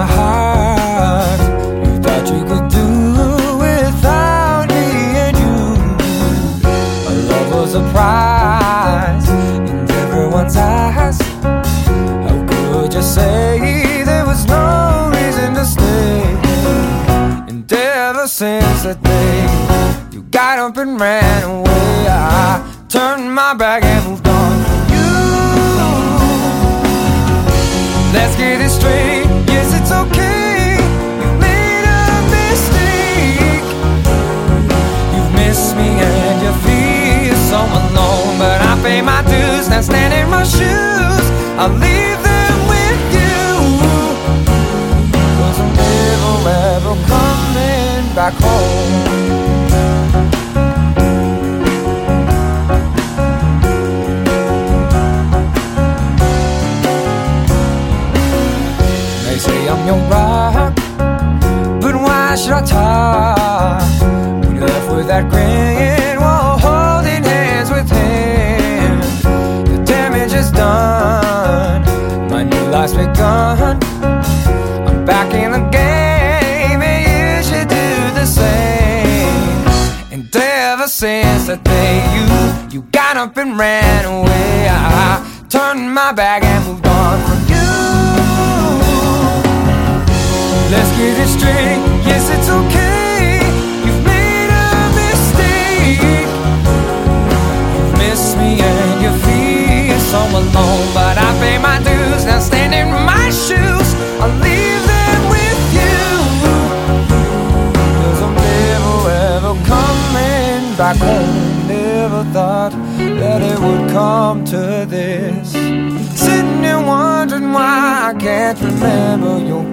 heart. You thought you could do without me and you. Our love was a prize in everyone's eyes. How could you say there was no reason to stay? And ever since that day you got up and ran away, I turned my back and moved on from you. Let's get it straight, yes it's okay. You made a mistake. You've missed me and you feel so alone, but I pay my dues, now stand in my shoes. I'll leave them with you, 'cause I'm never ever coming back home. Say I'm your rock, but why should I talk when you're left with that grin while holding hands with him? The damage is done, my new life's begun. I'm back in the game and you should do the same. And ever since that day you got up and ran away, I turned my back and moved on from you. Let's get it straight, yes it's okay. You've made a mistake. You've missed me and you feel so alone, but I pay my dues, now stand in my shoes. I'll leave them with you, 'cause I'm never ever coming back home. Never thought that it would come to this. Sitting here wondering why I can't remember your